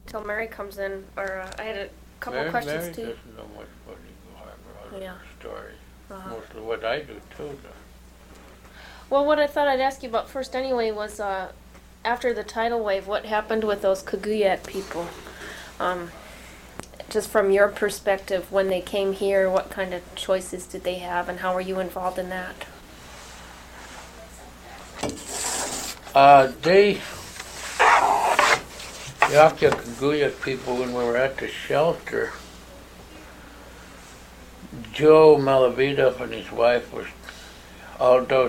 till Mary comes in, or I had a couple questions Mary too. doesn't know much about Eagle Harbor other Yeah. than stories. Uh-huh. Most of what I do too. Well, what I thought I'd ask you about first anyway was after the tidal wave, what happened with those Kaguyak people? Just from your perspective, when they came here, what kind of choices did they have, and how were you involved in that? The Yaqua Kaguyak people, when we were at the shelter, Joe Malavita and his wife was, although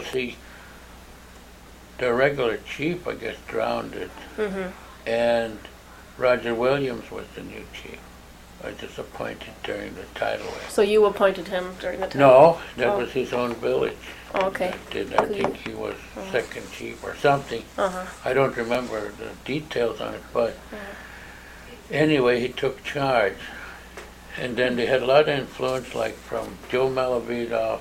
the regular chief, I guess, drowned it, and Roger Williams was the new chief. I just appointed during the tidal wave. So you appointed him during the time? No, that was his own village. Oh, okay. I think he was second chief or something. I don't remember the details on it, but anyway, he took charge. And then they had a lot of influence, like from Joe Malavita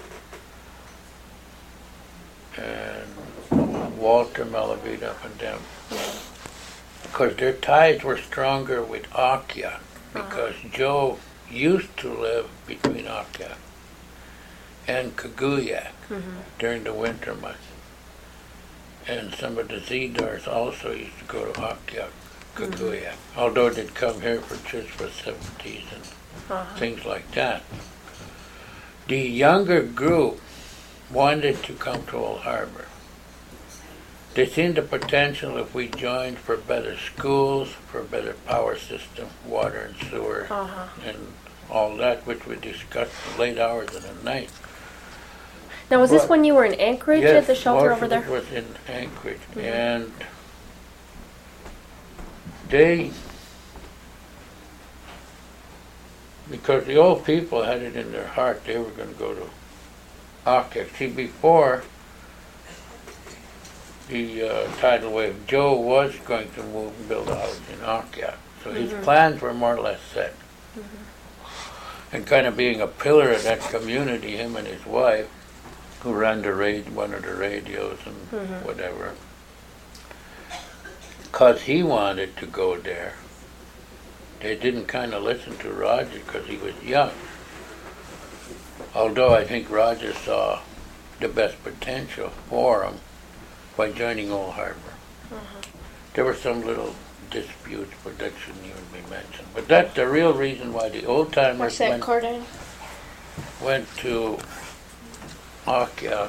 and Walter Malavita and them. Because their ties were stronger with Akia, because Joe used to live between Akia and Kaguyak during the winter months. And some of the Zedars also used to go to Akia, Kaguyak, although they'd come here for church festivities and things like that. The younger group wanted to come to Old Harbor. They seen the potential if we joined for better schools, for a better power system, water and sewer, and all that, which we discussed in late hours of the night. Now, was this when you were in Anchorage at the shelter over there? Yes, most of it was in Anchorage, and they, because the old people had it in their heart, they were going to go to Akia. See, before the tidal wave, Joe was going to move and build a house in Akia. So his plans were more or less set. And kind of being a pillar of that community, him and his wife, who ran one of the radios and whatever, because he wanted to go there. They didn't kind of listen to Roger because he was young. Although I think Roger saw the best potential for him by joining Old Harbor. There were some little disputes, but that shouldn't even be mentioned. But that's the real reason why the old-timers went to Akia.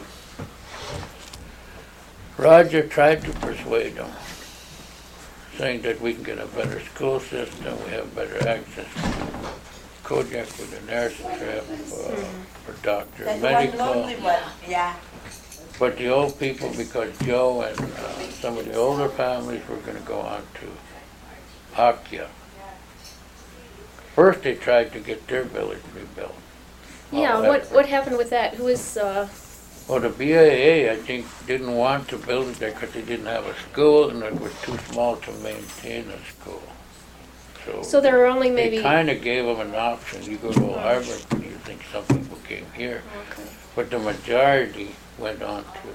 Roger tried to persuade them, saying that we can get a better school system, we have better access to Kodiak with a nurse trip, for doctor, medical. But the old people, because Joe and some of the older families were going to go on to Akia. First they tried to get their village rebuilt. Yeah, what happened with that? Who was... Well, the BAA, I think, didn't want to build it there because they didn't have a school and it was too small to maintain a school. So there were only maybe... They kind of gave them an option. You go to Old Harbor, you think some people came here. But the majority went on to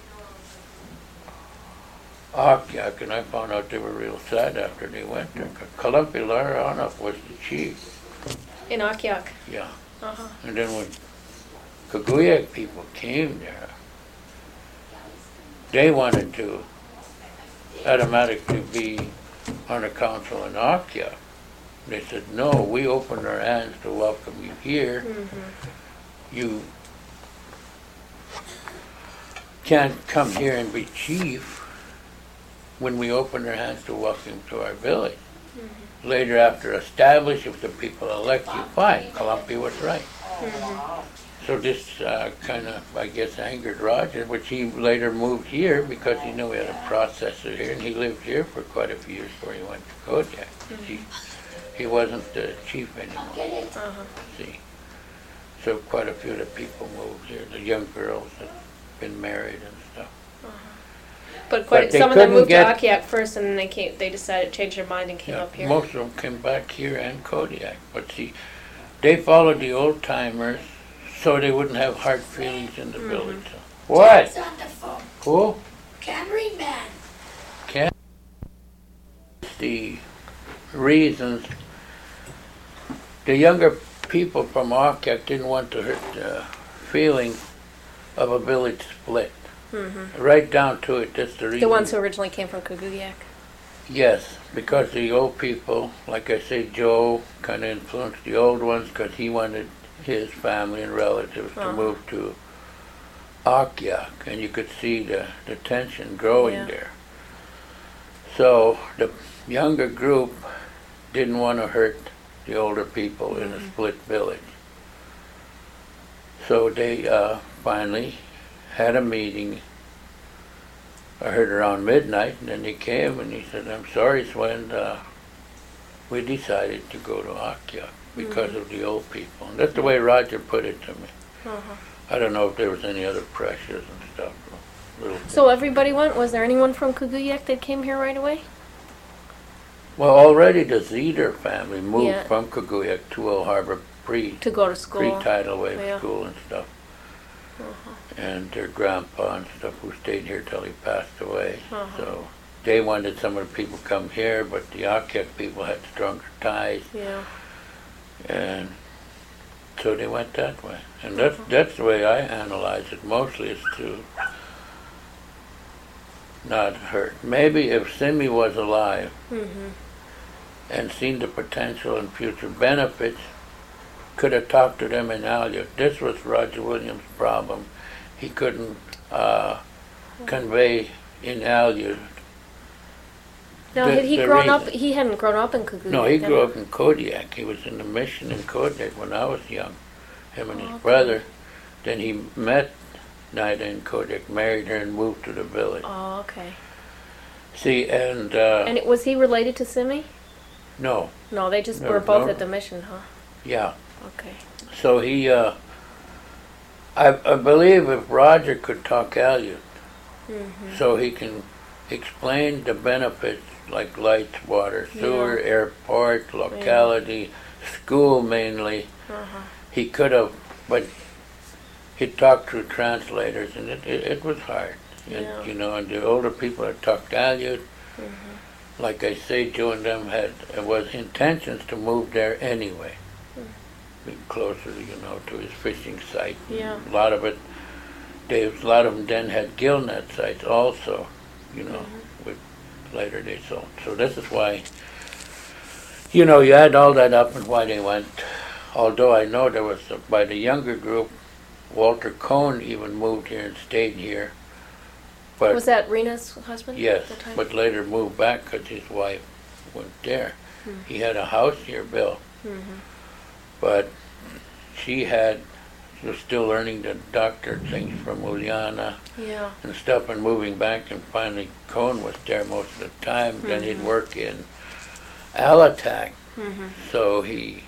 Akia, and I found out they were real sad after they went there. Kalampi Larahanap was the chief. In Akia? Yeah. And then when Kaguyak people came there, they wanted to automatically be on the council in Akia. They said, no, we opened our hands to welcome you here. You can't come here and be chief when we open our hands to welcome you to our village. Later, after established, if the people elect you, fine. Kalampi was right. So this kind of, I guess, angered Roger, which he later moved here because he knew we had a processor here, and he lived here for quite a few years before he went to Kodiak. He wasn't the chief anymore. See, so quite a few of the people moved here. The young girls had been married and stuff. But some of them moved to Akia first, and then they decided to change their mind and came up here. Most of them came back here and Kodiak. But see, they followed the old timers so they wouldn't have hard feelings in the village. So. What? It's on the phone. Who? Camry man. The reasons. The younger people from Arctic didn't want to hurt the feeling of a village split. Mm-hmm. Right down to it, that's the reason. The ones who originally came from Kuguyak. Yes, because the old people, like I say, Joe kind of influenced the old ones because he wanted his family and relatives to move to Akyak, and you could see the tension growing there. So the younger group didn't want to hurt the older people in a split village. So they finally had a meeting. I heard around midnight, and then he came and he said, "I'm sorry, Swen, we decided to go to Akyak because of the old people." And that's the way Roger put it to me. I don't know if there was any other pressures and stuff. So everybody went? Was there anyone from Kuguyak that came here right away? Well, already the Zeder family moved from Kuguyak to Old Harbor to go to school, pre-tidal wave school and stuff. And their grandpa and stuff who stayed here till he passed away. So they wanted some of the people to come here, but the Akyak people had stronger ties. And so they went that way. And that's the way I analyze it mostly, is to not hurt. Maybe if Simi was alive and seen the potential and future benefits, could have talked to them in Aleut. This was Roger Williams' problem. He couldn't convey in Aleut. Now, he hadn't grown up in Kuguyak. No, he grew up in Kodiak. He was in the mission in Kodiak when I was young, him and his brother. Then he met Nida in Kodiak, married her, and moved to the village. Oh, okay. See, and was he related to Simi? No. No, they just were both at the mission, huh? Yeah. Okay. So he, I believe if Roger could talk Aleut, so he can explain the benefits like lights, water, sewer, airport, locality, school mainly, he could have, but he talked through translators, and it was hard. And, you know, and the older people that talked Aleut, like I say, Joe and them was intentions to move there anyway. Be closer, you know, to his fishing site. A lot of them then had gill net sites also, you know, which later they sold. So this is why, you know, you add all that up and why they went. Although I know there was, by the younger group, Walter Cohn even moved here and stayed here. But was that Rena's husband? Yes, but later moved back because his wife went there. He had a house here built. But she was still learning the doctor things from Uliana and stuff, and moving back, and finally Cohn was there most of the time. Then he'd work in Alatak, so he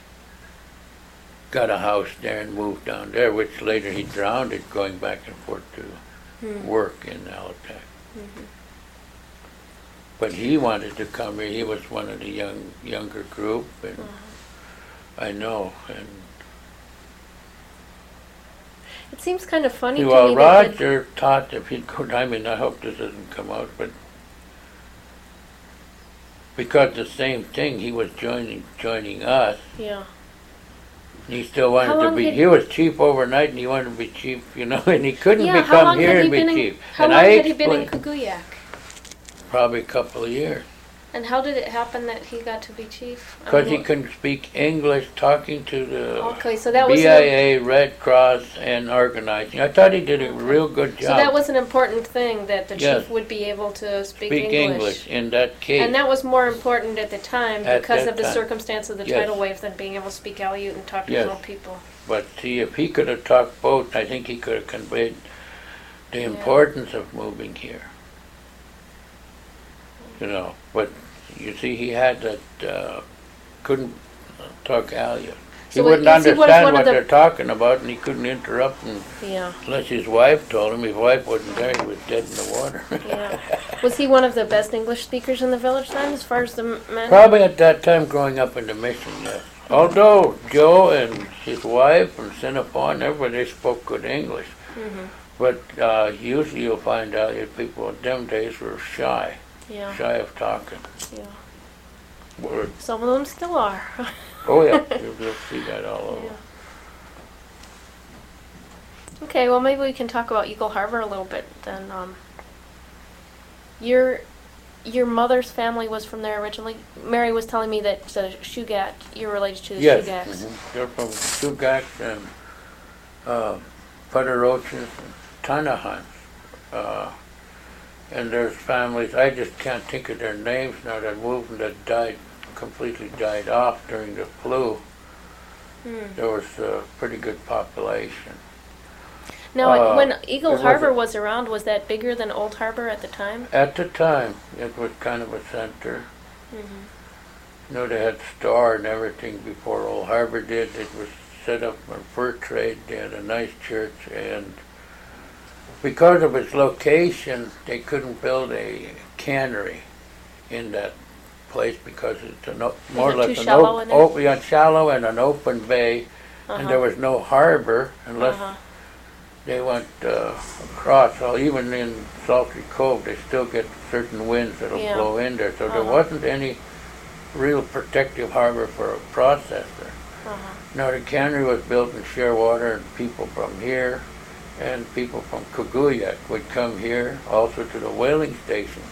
got a house there and moved down there, which later he drowned it going back and forth to work in Alatak. But he wanted to come here. He was one of the younger group, and I know. And it seems kind of funny to me. Well, Roger thought if he'd go, I mean, I hope this doesn't come out, but because the same thing, he was joining us. He still wanted to be. He was chief overnight, and he wanted to be chief, you know, and he couldn't become here and be chief. How long had he been in Kuguyak? Probably a couple of years. And how did it happen that he got to be chief? Because he couldn't speak English, talking to the so that BIA, Red Cross, and organizing. I thought he did a real good job. So that was an important thing, that the chief would be able to speak English in that case. And that was more important at the time because of the circumstance of the tidal wave than being able to speak Aleut and talk to his own people. But see, if he could have talked both, I think he could have conveyed the importance of moving here. You know, but you see, he had that, couldn't talk Aleut. He wouldn't understand what they're talking about, and he couldn't interrupt unless his wife told him. His wife wasn't there, he was dead in the water. Was he one of the best English speakers in the village then, as far as the men? Probably at that time, growing up in the mission, yes. Although Joe and his wife and Sinapon, everybody spoke good English. But usually you'll find Aleut people in them days were shy of talking. Word. Some of them still are. Oh yeah, you'll see that all over. Yeah. Okay, well maybe we can talk about Eagle Harbor a little bit then. Your mother's family was from there originally. Mary was telling me that Shugat, you're related to the Yes, Shugats. they're from Shugats and Padarochas and Tanahans. And there's families, I just can't think of their names now, that moved and that completely died off during the flu. There was a pretty good population. Now, when Eagle it Harbor was was around, was that bigger than Old Harbor at the time? At the time, it was kind of a center. Mm-hmm. You know, they had Star and everything before Old Harbor did. It was set up for fur trade. They had a nice church, and because of its location, they couldn't build a cannery in that place because it's more or less shallow and an open bay, and there was no harbor unless they went across. So even in Salty Cove, they still get certain winds that'll blow in there. So there wasn't any real protective harbor for a processor. Now the cannery was built in Shearwater, and people from here and people from Coguyac would come here, also to the whaling stations.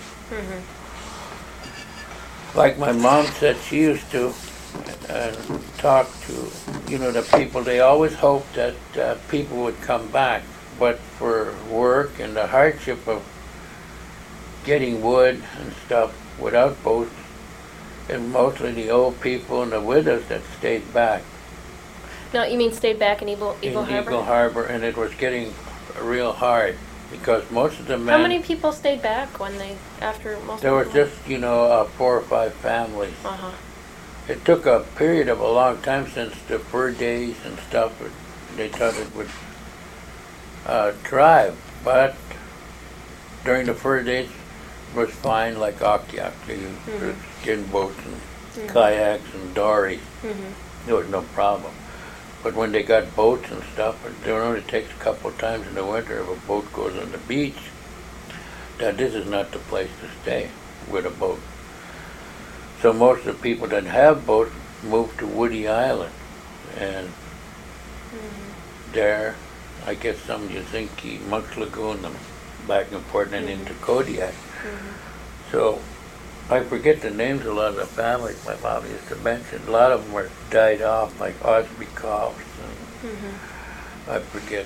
Like my mom said, she used to talk to, the people. They always hoped that people would come back, but for work and the hardship of getting wood and stuff without boats, and mostly the old people and the widows that stayed back. No, you mean stayed back in Eagle Harbor? Eagle Harbor, and it was getting real hard because most of the men. How many people stayed back after most? There was just 4 or 5 families. It took a period of a long time since the fur days and stuff. They thought it would thrive, but during the fur days it was fine, like Akiak. You could get in boats and kayaks and dories. There was no problem. But when they got boats and stuff, it only takes a couple of times in the winter if a boat goes on the beach, that this is not the place to stay with a boat. So most of the people that have boats move to Woody Island, and there, I guess some Yazinki, Monk's Lagoon, back and forth and into Kodiak. So I forget the names of a lot of the families my mom used to mention. A lot of them were died off, like Osby Coughs, and I forget.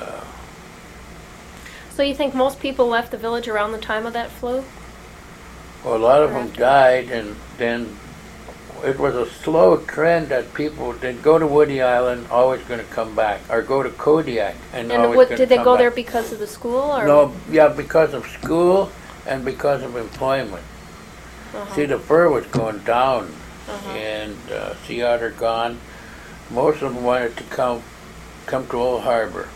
So you think most people left the village around the time of that flu? Well, a lot of them died, and then it was a slow trend that people did go to Woody Island, always going to come back, or go to Kodiak, and always going to come back. Did they go there because of the school? Or? No, yeah, because of school and because of employment. See, the fur was going down, and sea otter gone. Most of them wanted to come to Old Harbor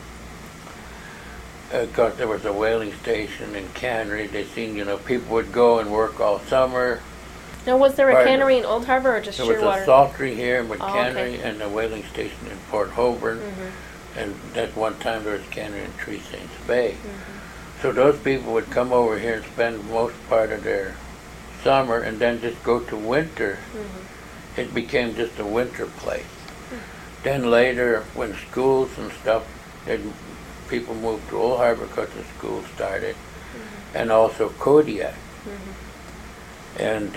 because there was a whaling station and cannery. They seen, people would go and work all summer. Now, was there a cannery in Old Harbor or just Shearwater? There was a saltery here with cannery and a whaling station in Port Holborn. And at one time there was a cannery in Three Saints Bay. So those people would come over here and spend most part of their summer and then just go to winter. It became just a winter place. Then later, when schools and stuff, people moved to Old Harbor because the school started, and also Kodiak. And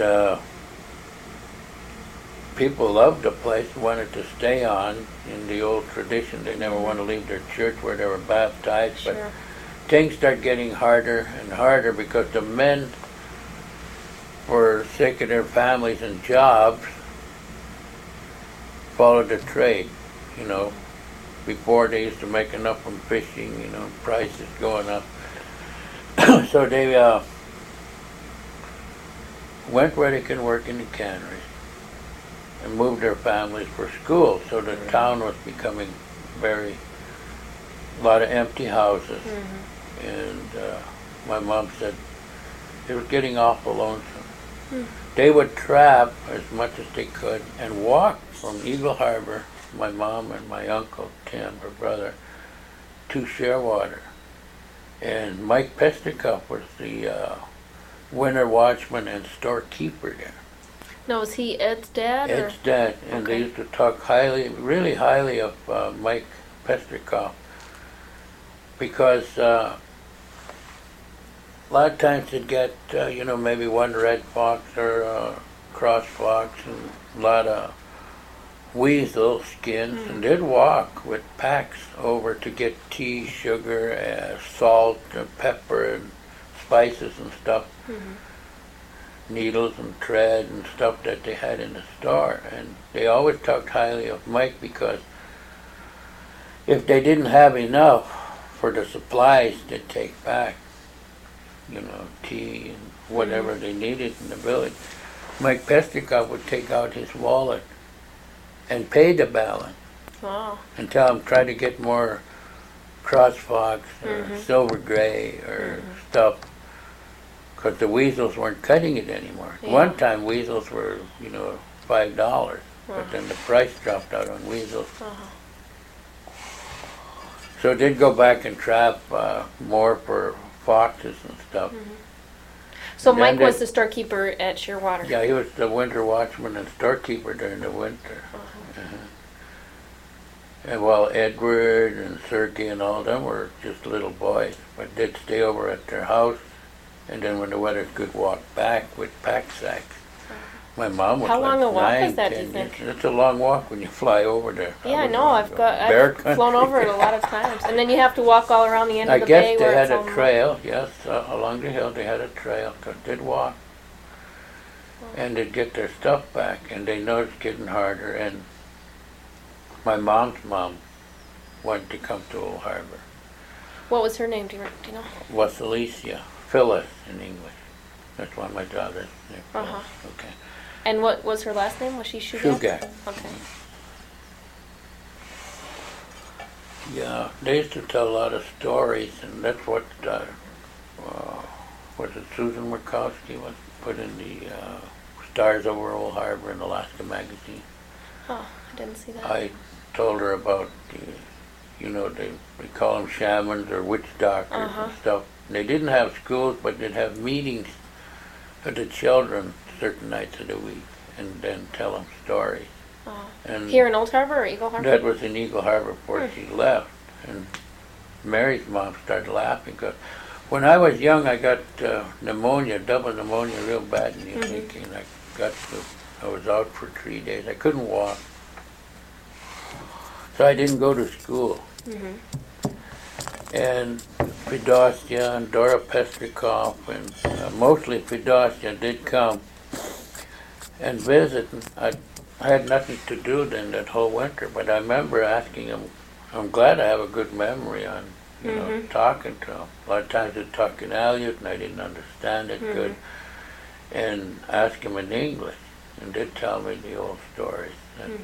people loved the place, wanted to stay on in the old tradition. They never want to leave their church where they were baptized. But things start getting harder and harder because the men, for the sake of their families and jobs, followed the trade. Before they used to make enough from fishing, prices going up. So they went where they can work in the canneries and moved their families for school. So the town was becoming a lot of empty houses. And my mom said it was getting awful lonesome. They would trap as much as they could and walk from Eagle Harbor, my mom and my uncle, Tim, her brother, to Shearwater. And Mike Pestikoff was the winter watchman and storekeeper there. Now, was he Ed's dad? Ed's dad, and they Okay. used to talk highly, really highly of Mike Pestrikoff, because a lot of times they'd get, maybe one red fox or a cross fox and a lot of weasel skins, and they'd walk with packs over to get tea, sugar, salt, and pepper, and spices and stuff, needles and thread and stuff that they had in the store. And they always talked highly of Mike because if they didn't have enough for the supplies they'd take back, tea and whatever they needed in the village, Mike Pestrikoff would take out his wallet and pay the balance Wow. and tell him try to get more cross fox or silver gray or stuff, because the weasels weren't cutting it anymore. Yeah. One time weasels were, $5, but then the price dropped out on weasels. So they'd go back and trap more for foxes and stuff. So And then Mike was they- the storekeeper at Shearwater. Yeah, he was the winter watchman and storekeeper during the winter. And while Edward and Sergey and all of them were just little boys, but they'd stay over at their house, and then when the weather's good, walk back with pack sacks. My mom was How long a walk 9, is that, do you 10 think? years. It's a long walk when you fly over there. Yeah, I know. I've Bear flown country. over it a lot of times, and then you have to walk all around the end I of the bay guess they where had it's a all trail, yes, along the hill they had a trail, because they'd walk. And they'd get their stuff back, and they know it's getting harder, and my mom's mom wanted to come to Old Harbor. What was her name? Do you know? Was Alicia, Phyllis in English. That's why my daughter's name. Uh-huh. Okay. And what was her last name? Was she Shugak? Shugak. Okay. Yeah, they used to tell a lot of stories, and that's what, was it Susan Murkowski was put in the Stars Over Old Harbor in Alaska magazine. Oh, I didn't see that. I told her about they call them shamans or witch doctors and stuff. They didn't have schools, but they'd have meetings for the children certain nights of the week, and then tell them stories. And Here in Old Harbor or Eagle Harbor? that was in Eagle Harbor before she left. And Mary's mom started laughing because when I was young, I got pneumonia, double pneumonia, real bad in the thinking. I was out for 3 days. I couldn't walk. So I didn't go to school. And Fedosia and Dora Pestrikoff and mostly Fedosia did come and visit. I had nothing to do then that whole winter, but I remember asking them. I'm glad I have a good memory on, talking to them. A lot of times they'd talk in Aleut and I didn't understand it good, and ask them in English, and they'd tell me the old stories. And,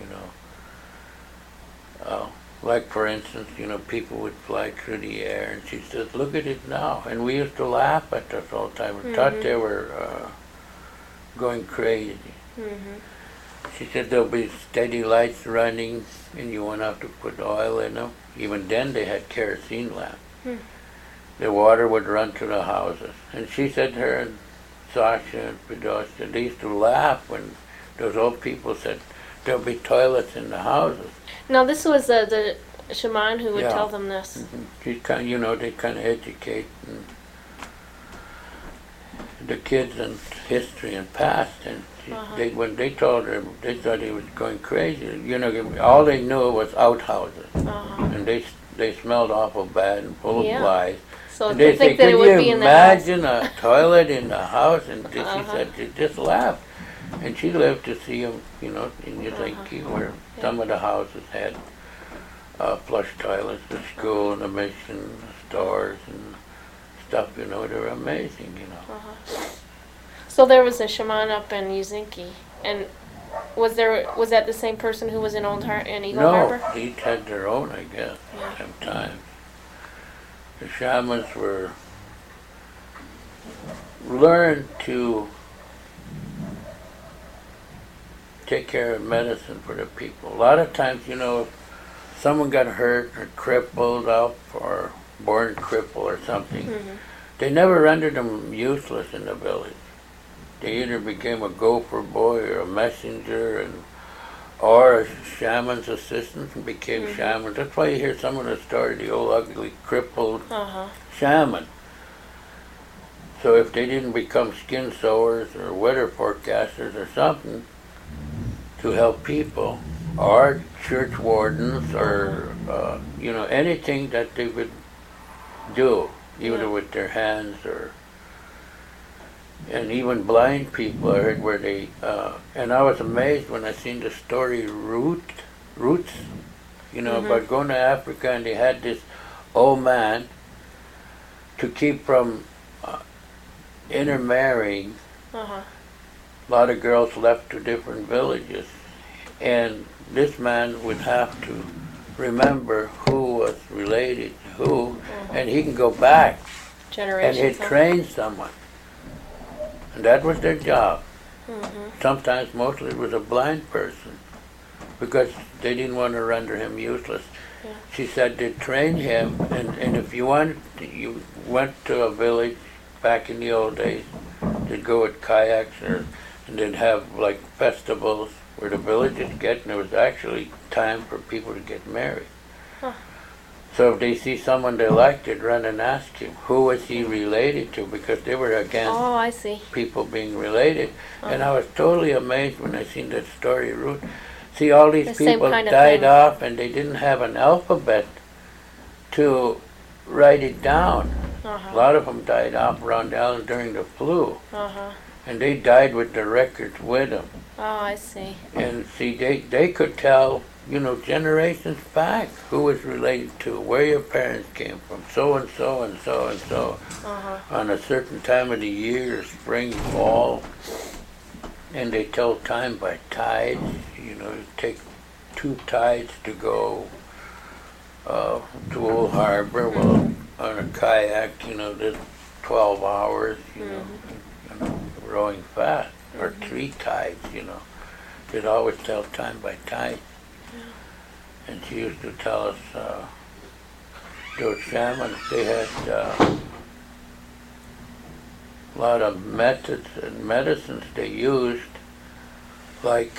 like for instance, people would fly through the air, and she says, "Look at it now," and we used to laugh at us all the time. We thought they were going crazy. She said there'll be steady lights running, and you won't have to put oil in them. Even then, they had kerosene lamps. The water would run to the houses, and she said her and Sasha and Fedosia, they used to laugh when those old people said there'll be toilets in the houses. Now, this was the shaman who would Yeah. tell them this. She's kind of, they kind of educate the kids in history and past, and when they told her, they thought he was going crazy. All they knew was outhouses, and they smelled awful bad and full of flies. So And they they think say, that it could would you be in the house. imagine a toilet in the house? And she said, she just laughed. And she lived to see them, in Yazinki, where some of the houses had flush toilets, the school and the mission, the stores and stuff, they were amazing, So there was a shaman up in Yuzinki, and was that the same person who was in in Eagle Harbor? No, each had their own, I guess, sometimes. The shamans learned to take care of medicine for the people. A lot of times, if someone got hurt or crippled up or born crippled or something, they never rendered them useless in the village. they either became a gopher boy or a messenger, or a shaman's assistant and became shamans. That's why you hear some of the story, the old ugly crippled shaman. So if they didn't become skin sewers or weather forecasters or something to help people, or church wardens, or anything that they would do, either with their hands and even blind people, I heard where they, and I was amazed when I seen the story Roots, about going to Africa, and they had this old man to keep from intermarrying. A lot of girls left to different villages, and this man would have to remember who was related to who, and he can go back and he'd train someone. And that was their job. Sometimes, mostly, it was a blind person, because they didn't want to render him useless. She said they'd train him, and if you went to a village back in the old days, they'd go with kayaks, and they'd have like festivals where the villages get, and there was actually time for people to get married. So if they see someone they liked, they'd run and ask him, who was he related to? Because they were against people being related. And I was totally amazed when I seen that story, Ruth. See, all these people died off, and they didn't have an alphabet to write it down. A lot of them died off around the island during the flu. And they died with the records with them. And see, they could tell, generations back who was related to, where your parents came from, so and so and so and so, on a certain time of the year, spring, fall, and they tell time by tides. It take 2 tides to go to Old Harbor. Well, on a kayak, there's 12 hours, rowing fast, or 3 tides, They'd always tell time by tide. And she used to tell us, those shamans, they had a lot of methods and medicines they used, like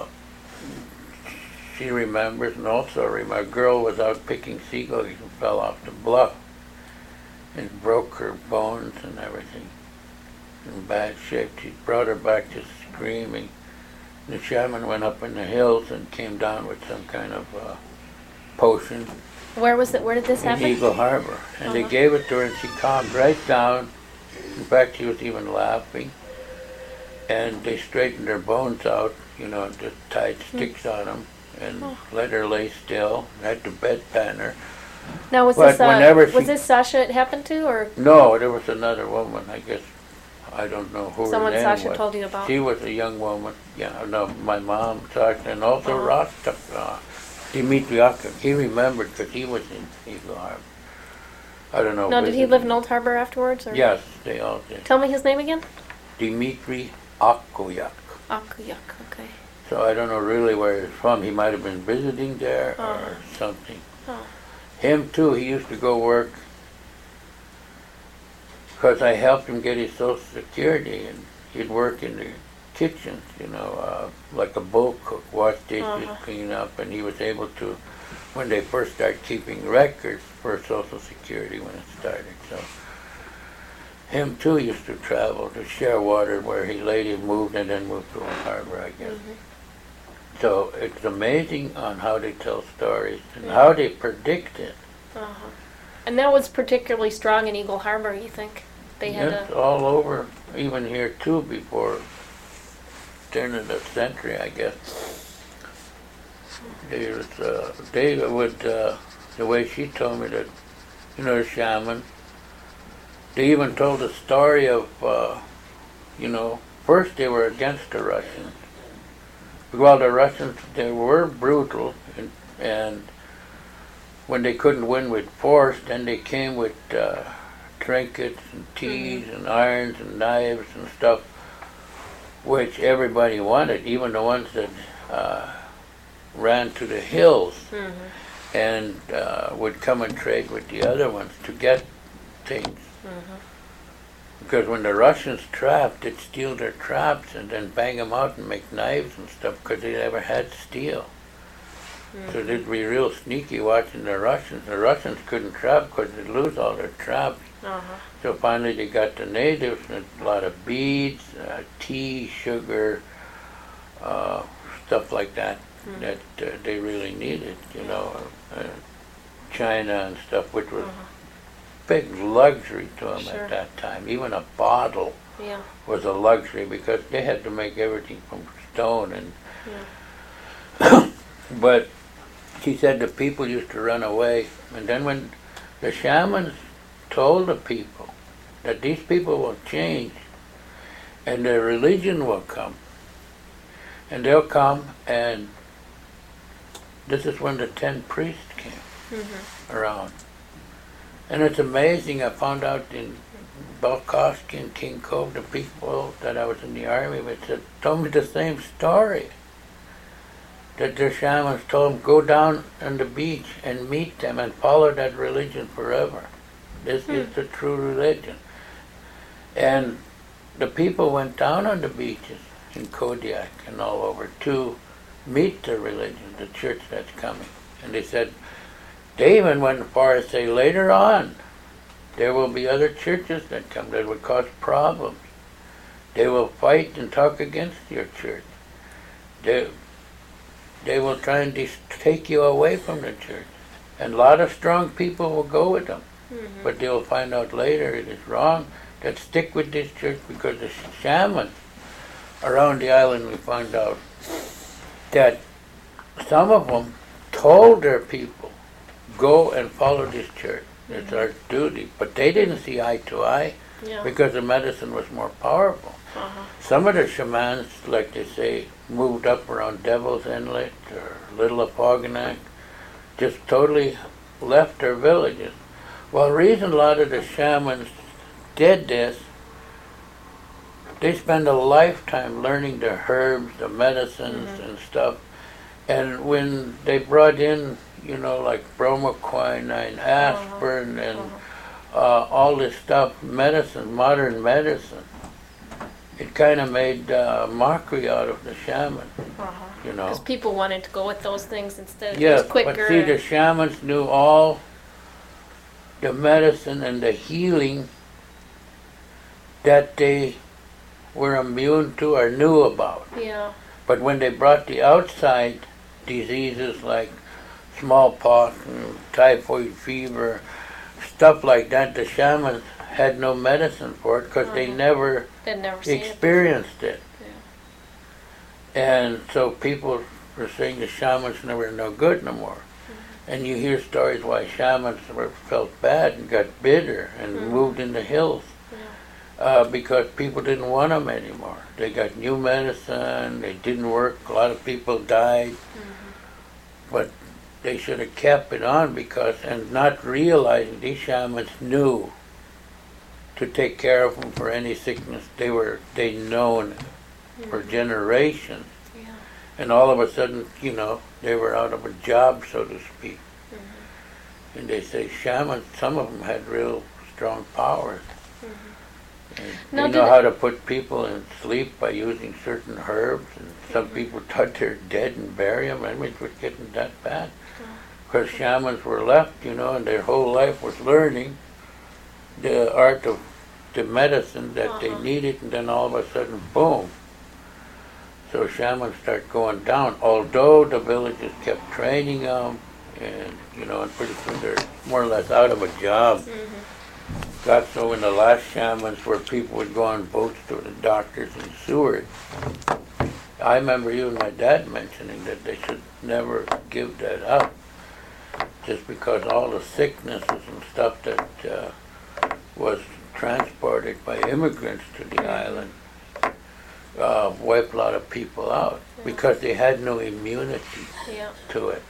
she remembers, and also a girl was out picking seagulls and fell off the bluff and broke her bones and everything, in bad shape. She brought her back just screaming. The shaman went up in the hills and came down with some kind of potion. Where was it? Where did this happen? In Eagle Harbor. And they gave it to her, and she calmed right down. In fact, she was even laughing. And they straightened her bones out, just tied sticks on them, and let her lay still. Had to bedpan her. Now, was this Sasha it happened to, or? No, there was another woman, I guess. I don't know who Someone her name Sasha was. told you about? She was a young woman. Yeah, no, my mom, Sasha, and also Rostok, Dimitri Akam. He remembered because he was in Eagle Harbor. I don't know. No, did he live in Old Harbor afterwards? Or? Yes, they all did. Tell me his name again? Dimitri Akuyak. Akuyak, okay. So I don't know really where he's from. He might have been visiting there or something. Him too, he used to go work, because I helped him get his Social Security, and he'd work in the kitchens, like a bowl cook, wash dishes, clean up, and he was able to, when they first started keeping records for Social Security when it started. So him too used to travel to Shearwater, where he later moved and then moved to Old Harbor, I guess. So it's amazing on how they tell stories and how they predict it. And that was particularly strong in Eagle Harbor, you think? They had all over, even here too, before turn of the century, I guess. They would, the way she told me that, the shaman, they even told a story of, first they were against the Russians. Well, the Russians, they were brutal, and when they couldn't win with force, then they came with trinkets and teas and irons and knives and stuff, which everybody wanted, even the ones that ran to the hills and would come and trade with the other ones to get things. Because when the Russians trapped, they'd steal their traps and then bang them out and make knives and stuff because they never had steel. So they'd be real sneaky watching the Russians. The Russians couldn't trap because they'd lose all their traps. So finally they got the natives and a lot of beads, tea, sugar, stuff like that that they really needed, China and stuff, which was big luxury to them at that time. Even a bottle was a luxury because they had to make everything from stone. And but she said the people used to run away, and then when the shamans told the people that these people will change and their religion will come, and they'll come, and this is when the 10 priests came around. And it's amazing, I found out in Belkowski and King Cove, the people that I was in the army with told me the same story. That their shamans told them, go down on the beach and meet them and follow that religion forever. This is the true religion. And the people went down on the beaches in Kodiak and all over to meet the religion, the church that's coming. And they said, they even went as far as say later on, there will be other churches that come that would cause problems. They will fight and talk against your church. They will try and take you away from the church. And a lot of strong people will go with them. But they'll find out later it is wrong, that stick with this church, because the shamans around the island, we found out that some of them told their people, go and follow this church. It's our duty. But they didn't see eye to eye because the medicine was more powerful. Some of the shamans, like they say, moved up around Devil's Inlet or Little Apogonac, just totally left their villages. Well, the reason a lot of the shamans did this, they spend a lifetime learning the herbs, the medicines and stuff. And when they brought in, like bromoquinine, aspirin, and all this stuff, medicine, modern medicine, it kind of made mockery out of the shaman, Because people wanted to go with those things instead of yes, just quicker. but see, the shamans knew all the medicine and the healing that they were immune to or knew about. But when they brought the outside diseases like smallpox and typhoid fever, stuff like that, the shamans had no medicine for it because they never experienced it. And so people were saying the shamans never no good no more. And you hear stories why shamans felt bad and got bitter and moved in the hills because people didn't want them anymore. They got new medicine, they didn't work, a lot of people died. But they should have kept it on and not realizing these shamans knew to take care of them for any sickness. They known for generations. And all of a sudden, they were out of a job, so to speak. And they say shamans, some of them had real strong powers. They know how to put people in sleep by using certain herbs, and some people thought they're dead and bury them. I mean, it was getting that bad. Because shamans were left, and their whole life was learning the art of the medicine that they needed, and then all of a sudden, boom. So shamans start going down, although the villages kept training them, and and pretty soon they're more or less out of a job. Got so in the last shamans where people would go on boats to the doctors in Seward. I remember you and my dad mentioning that they should never give that up, just because all the sicknesses and stuff that was transported by immigrants to the island wiped a lot of people out because they had no immunity to it.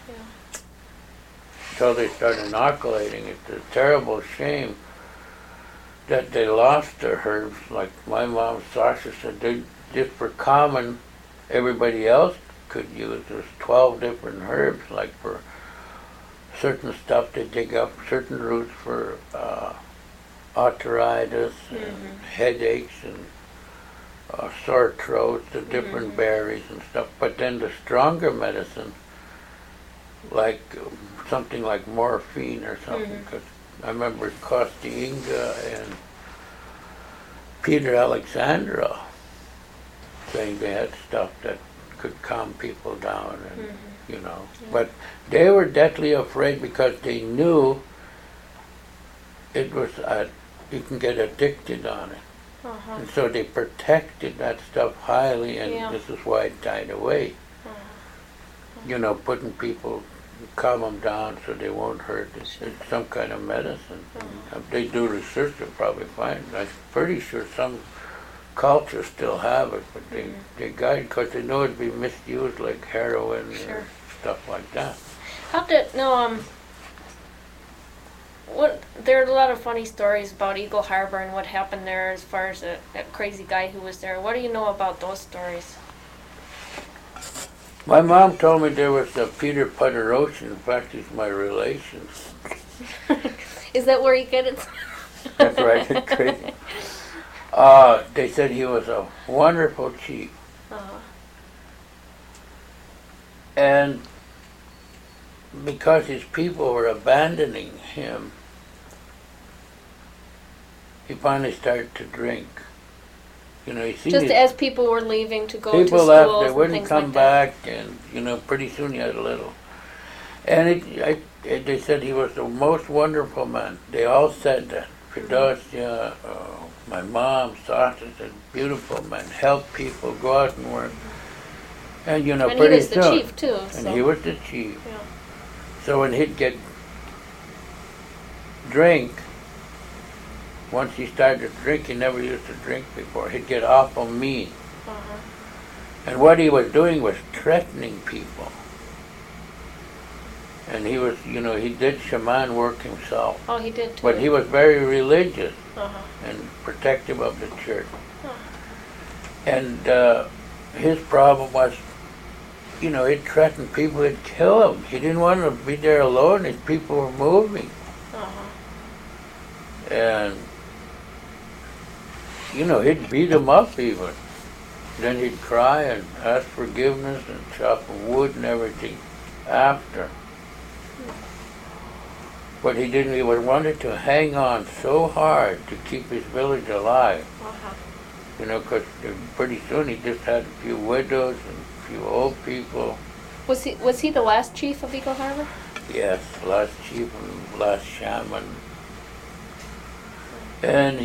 So they started inoculating it. It's a terrible shame that they lost their herbs. Like my mom, Sasha, said, they just for common, everybody else could use. There's 12 different herbs, like for certain stuff they dig up, certain roots for arthritis and headaches and sore throats, the different berries and stuff. But then the stronger medicine, like something like morphine or something, because I remember Costa Inga and Peter Alexandra saying they had stuff that could calm people down, and but they were deathly afraid because they knew it was you can get addicted on it. And so they protected that stuff highly, and this is why it died away. Putting people, calm them down so they won't hurt. It's some kind of medicine. If they do research, they'll probably find. I'm pretty sure some cultures still have it, but they guide because they know it'd be misused like heroin or stuff like that. There are a lot of funny stories about Eagle Harbor and what happened there as far as that crazy guy who was there. What do you know about those stories? My mom told me there was a Peter Pudderoshan. In fact, he's my relation. Is that where you get it? That's right, it's crazy. They said he was a wonderful chief. And because his people were abandoning him, he finally started to drink. Just as people were leaving to go to schools, people left, they wouldn't and come like back, and pretty soon he had a little. And they said he was the most wonderful man. They all said that. Fedosia, my mom, Sasha said, beautiful man, help people, go out and work. And and pretty he was the soon, chief too. and he was the chief. Yeah. So when he'd get drink, once he started to drink, he never used to drink before. He'd get awful mean. And what he was doing was threatening people. And he was, he did shaman work himself. Oh, he did too. But he was very religious and protective of the church. And his problem was, he'd threaten people, he'd kill them. He didn't want to be there alone. His people were moving. And, he'd beat them up even. Then he'd cry and ask forgiveness and chop wood and everything after. But he wanted to hang on so hard to keep his village alive. Because pretty soon he just had a few widows and a few old people. Was he the last chief of Eagle Harbor? Yes, last chief and last shaman. And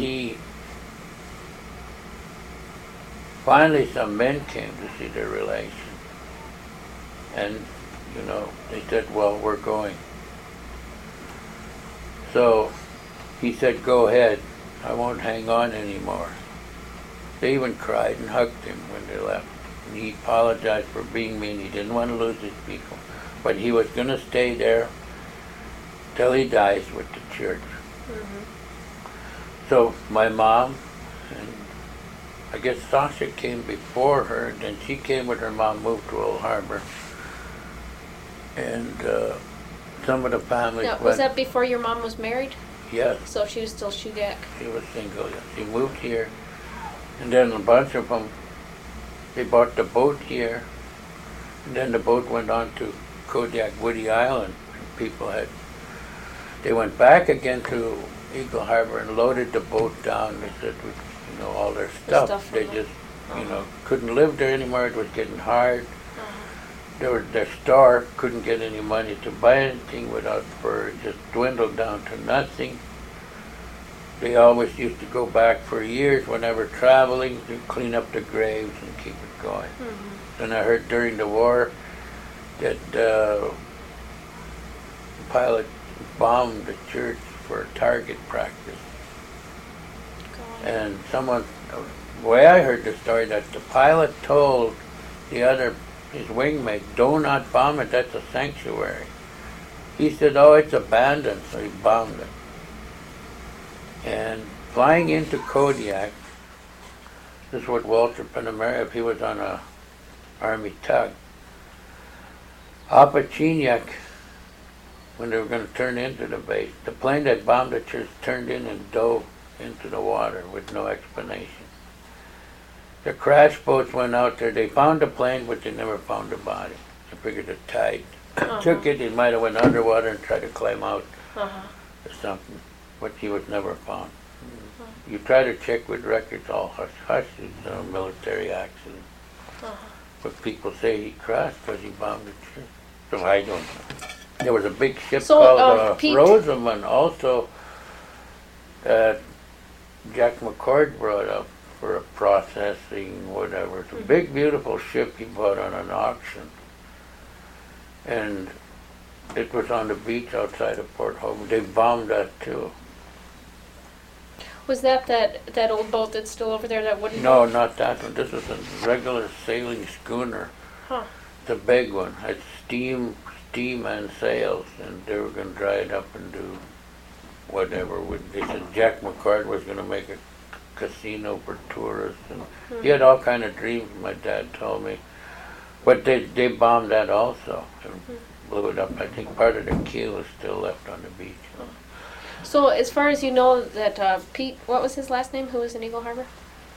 finally some men came to see their relation. And, they said, well, we're going. So he said, go ahead, I won't hang on anymore. They even cried and hugged him when they left. And he apologized for being mean. He didn't want to lose his people. But he was going to stay there till he dies with the church. So my mom, and I guess Sasha came before her, and then she came with her mom, moved to Old Harbor. And some of the families went. Was that before your mom was married? Yes. So she was still Shugak? She was single, yes. She moved here. And then a bunch of them, they bought the boat here. And then the boat went on to Kodiak, Woody Island. And they went back again to Eagle Harbor and loaded the boat down. They said, all their stuff. They just, couldn't live there anymore. It was getting hard. Their store couldn't get any money to buy anything without fur. It just dwindled down to nothing. They always used to go back for years whenever traveling to clean up the graves and keep it going. And I heard during the war that the pilot bombed the church for target practice. And the way I heard the story, that the pilot told his wingmate, do not bomb it, that's a sanctuary. He said, oh, it's abandoned, so he bombed it. And flying into Kodiak, this is what Walter Ponomarev, he was on a Army tug. Opachiniak, when they were going to turn into the base, the plane that bombed the church turned in and dove into the water with no explanation. The crash boats went out there. They found the plane, but they never found the body. I figured the tide took it. It might have went underwater and tried to climb out or something, but he was never found. You try to check with records, all hush-hush. It's a military accident. But people say he crashed because he bombed the ship. So I don't know. There was a big ship called Rosamond also that Jack McCord brought up for a processing, whatever. It's a big, beautiful ship he bought on an auction. And it was on the beach outside of Port Hope. They bombed that too. Was that old boat that's still over there, that wooden No, boat? not that one. This is a regular sailing schooner. It's a big one. It's steam and sails, and they were going to dry it up and do whatever. They said Jack McCord was going to make a casino for tourists, and he had all kind of dreams, my dad told me. But they bombed that also and blew it up. I think part of the keel is still left on the beach. So as far as you know, that Pete, what was his last name, who was in Eagle Harbor?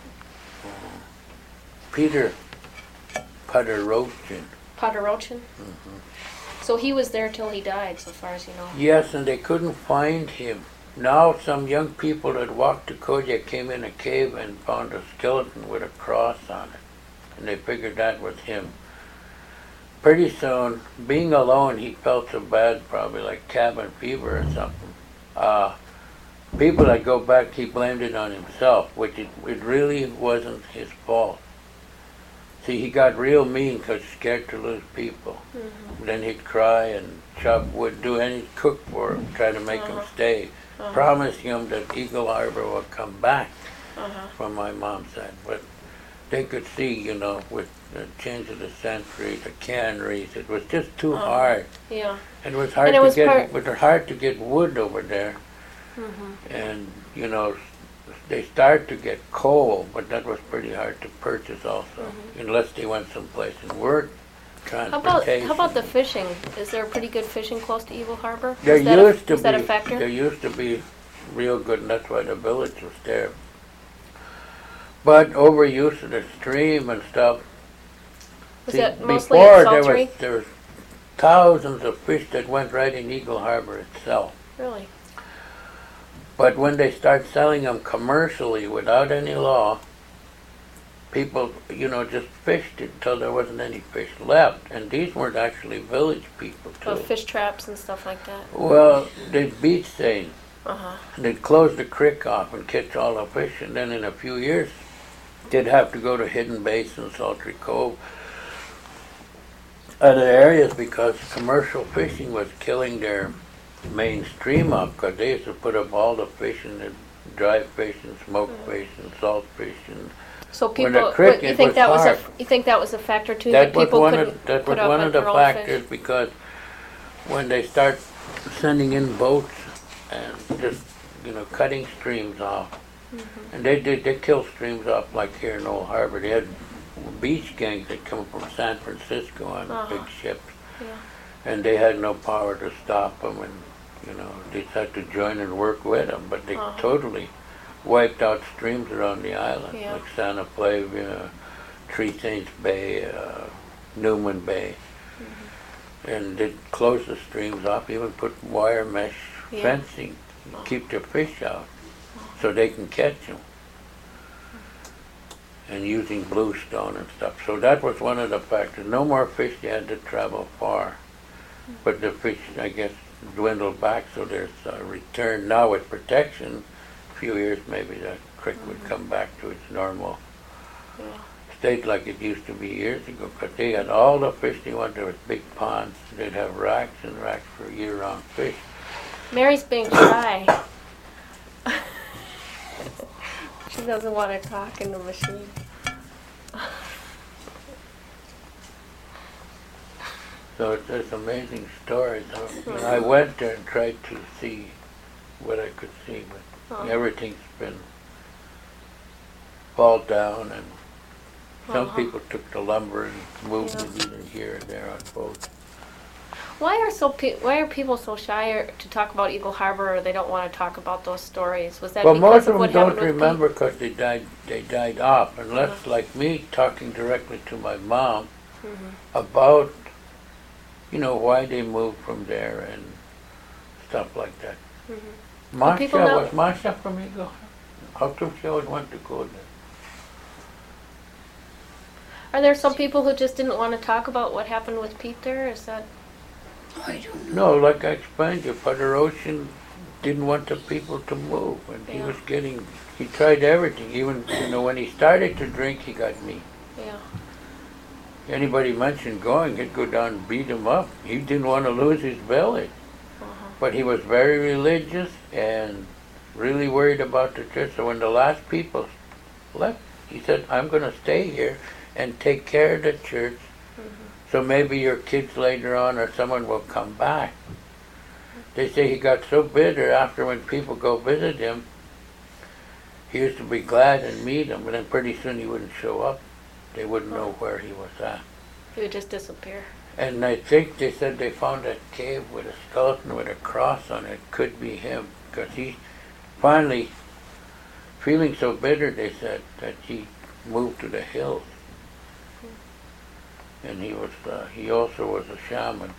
Peter Podorochin. Podorochin? So he was there till he died, so far as you know. Yes, and they couldn't find him. Now some young people that walked to Kodiak came in a cave and found a skeleton with a cross on it. And they figured that was him. Pretty soon, being alone, he felt so bad, probably like cabin fever or something. People that go back, he blamed it on himself, which it really wasn't his fault. See, he got real mean because he's scared to lose people. Then he'd cry and chop wood, cook for him, try to make him stay. Promise him that Eagle Harbor will come back from my mom's side. But they could see, with the change of the century, the canneries, it was just too hard. Yeah. And it was hard to get wood over there. And, they started to get coal, but that was pretty hard to purchase also, unless they went someplace and worked. Transportation. How about the fishing? Is there pretty good fishing close to Eagle Harbor? Is that a factor? There used to be real good, and that's why the village was there. But overuse of the stream and stuff. Was that mostly at Saltery? There was thousands of fish that went right in Eagle Harbor itself. Really? But when they start selling them commercially without any law, people, just fished it until there wasn't any fish left. And these weren't actually village people, too. Fish traps and stuff like that? Well, they'd beach seine. They'd close the creek off and catch all the fish. And then in a few years, they'd have to go to Hidden Basin, Saltery Cove, other areas, because commercial fishing was killing their mainstream up, because they used to put up all the fish and the dry fish and smoked fish and salt fish. And so people, you think that was a factor too? That was one of the factors, because when they start sending in boats and just cutting streams off, and they kill streams off like here in Old Harbor. They had beach gangs that come from San Francisco on big ships, and they had no power to stop them, and they had to join and work with them, but they totally wiped out streams around the island, like Santa Flavia, Three Saints Bay, Newman Bay, and they'd close the streams off, even put wire mesh fencing to keep the fish out so they can catch them, and using bluestone and stuff. So that was one of the factors. No more fish, you had to travel far. But the fish, I guess, dwindled back, so there's a return. Now with protection, a few years maybe that creek would come back to its normal state like it used to be years ago, because they had all the fish they wanted. There was big ponds. They'd have racks and racks for year-round fish. Mary's being shy. She doesn't want to talk in the machine. So it's amazing stories. I went there and tried to see what I could see, but everything's been fall down, and some people took the lumber and moved it either here or there on boats. Why are people so shy to talk about Eagle Harbor, or they don't want to talk about those stories? Was that Well, because most of of what them happened don't with remember because they died off, unless like me talking directly to my mom about, why they moved from there and stuff like that. Was Masha from Eagle Harbor? How come she always wanted to go there? Are there some people who just didn't want to talk about what happened with Pete there? Is that... I don't know. No, like I explained to you, Father Ocean didn't want the people to move, and he tried everything. Even, when he started to drink, he got me. Yeah. Anybody mentioned going, he'd go down and beat him up. He didn't want to lose his belly. But he was very religious and really worried about the church. So when the last people left, he said, I'm going to stay here and take care of the church. So maybe your kids later on or someone will come back. They say he got so bitter after when people go visit him, he used to be glad and meet them, but then pretty soon he wouldn't show up. They wouldn't know where he was at. He would just disappear. And I think they said they found a cave with a skeleton with a cross on it. Could be him, because he finally, feeling so bitter, they said that he moved to the hills. And he also was a shaman,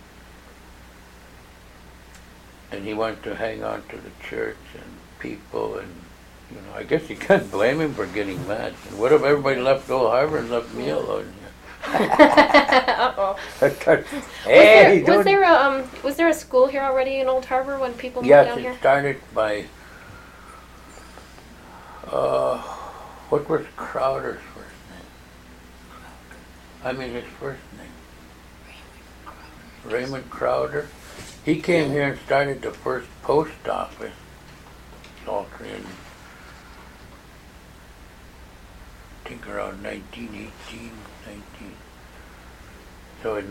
And he wanted to hang on to the church and people, and I guess you can't blame him for getting mad. And what if everybody left Old Harbor and left me alone here? Uh-oh. Hey, was there a school here already in Old Harbor when people moved down here? Yes, it started by what was Crowder's first name? His first name. Raymond Crowder. He came here and started the first post office, Saltry, in I think around 1918, So in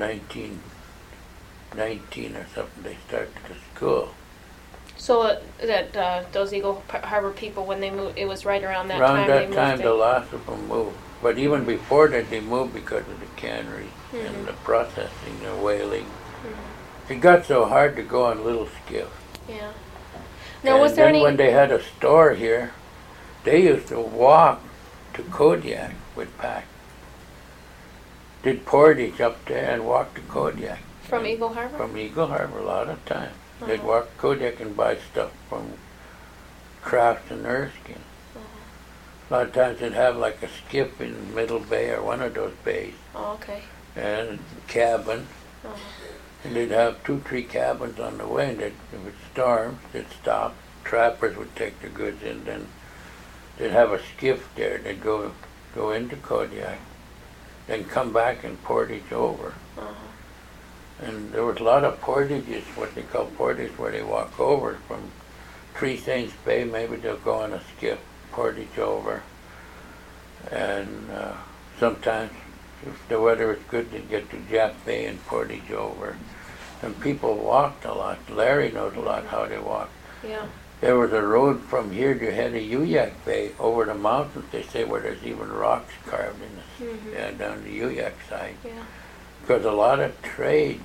1919 or something, they started the school. So those Eagle Harbor people, when they moved, it was right around that time Around they that moved. time, the last of them moved. But even before that, they moved because of the cannery and the processing, the whaling. It got so hard to go on little skiffs. Yeah. Now, was there any... when they had a store here, they used to walk to Kodiak with pack. Did portage up there and walk to Kodiak. From Eagle Harbor? From Eagle Harbor, a lot of time. They'd walk to Kodiak and buy stuff from Kraft and Erskine. A lot of times they'd have like a skiff in Middle Bay or one of those bays. Oh, okay. And a cabin. And they'd have 2-3 cabins on the way, and if it stormed, they'd stop. Trappers would take the goods in, then they'd have a skiff there. They'd go into Kodiak, then come back and portage over. And there was a lot of portages, what they call portages, where they walk over from Three Saints Bay. Maybe they'll go on a skiff, portage over. And sometimes, if the weather was good, they'd get to Jap Bay and portage over. And people walked a lot. Larry knows a lot how they walked. Yeah. There was a road from here to head of Uyak Bay over the mountains, they say, where there's even rocks carved in down the Uyak side. Yeah. Because a lot of trade.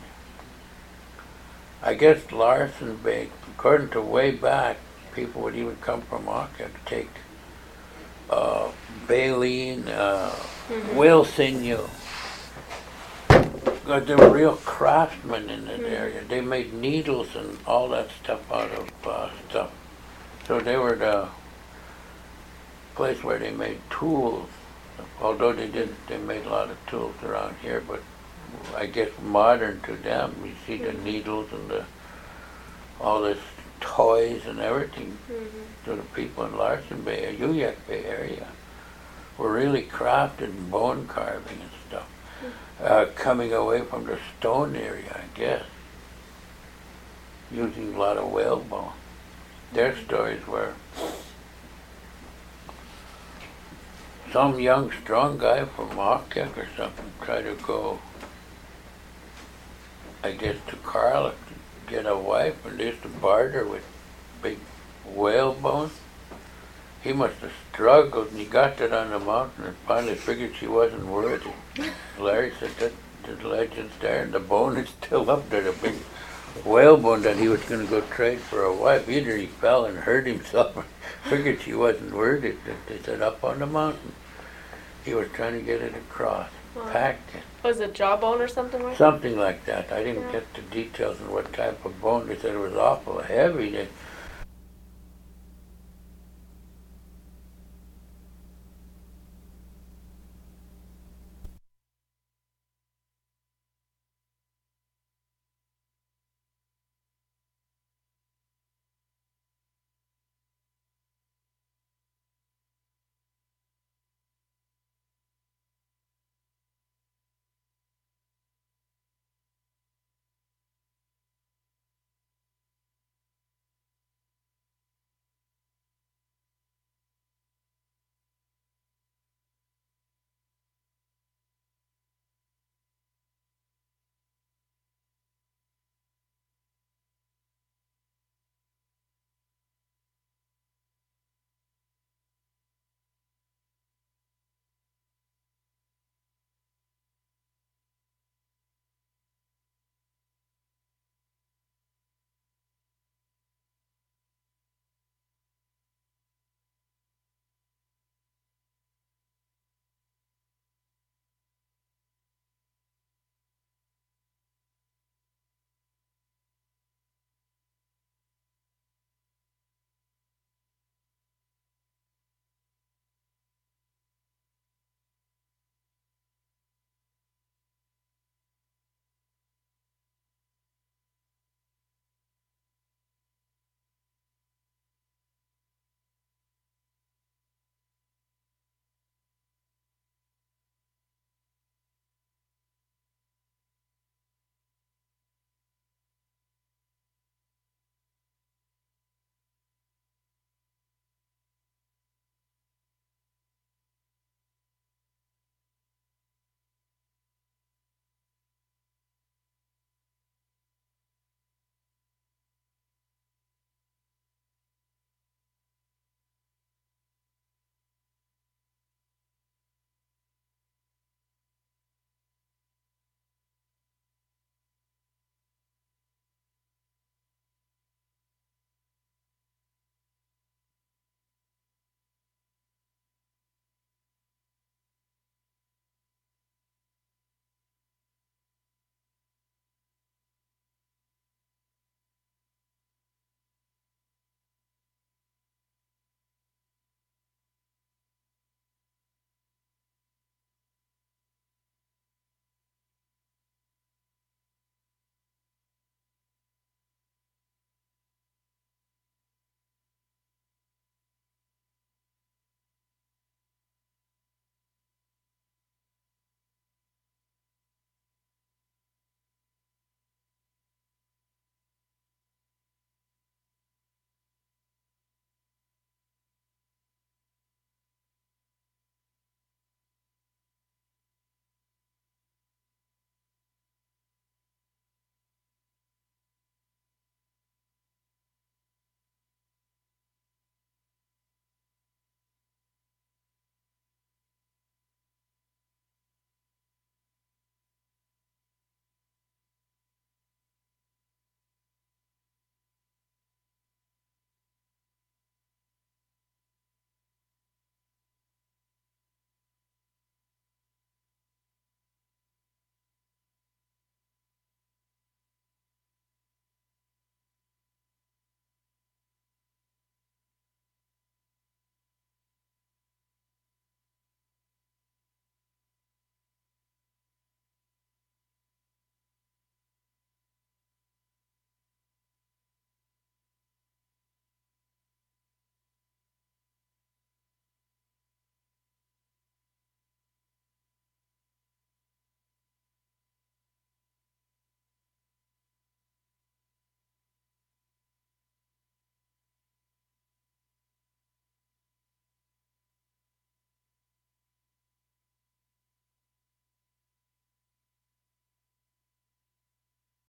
I guess Larson Bay, according to way back, people would even come from Aka to take baleen, whale sinew. Because they were real craftsmen in that area. They made needles and all that stuff out of stuff. So they were the place where they made tools. Although they made a lot of tools around here, but I guess modern to them, you see the needles and all this toys and everything. So the people in Larson Bay, Uyak Bay area, were really crafted in bone carving and stuff. Coming away from the stone area, I guess, using a lot of whale bone. Their stories were some young, strong guy from Mohawk or something tried to go, I guess, to Carl to get a wife, and they used to barter with big whale bones. He must have struggled, and he got that on the mountain and finally figured she wasn't worthy. Larry said the legend's there, and the bone is still up there, the big whalebone that he was going to go trade for a wife. Either he fell and hurt himself, or figured she wasn't worth it. They said up on the mountain. He was trying to get it across, packed it. Was it jawbone or something like that? Something like that. I didn't get the details on what type of bone. They said it was awful heavy.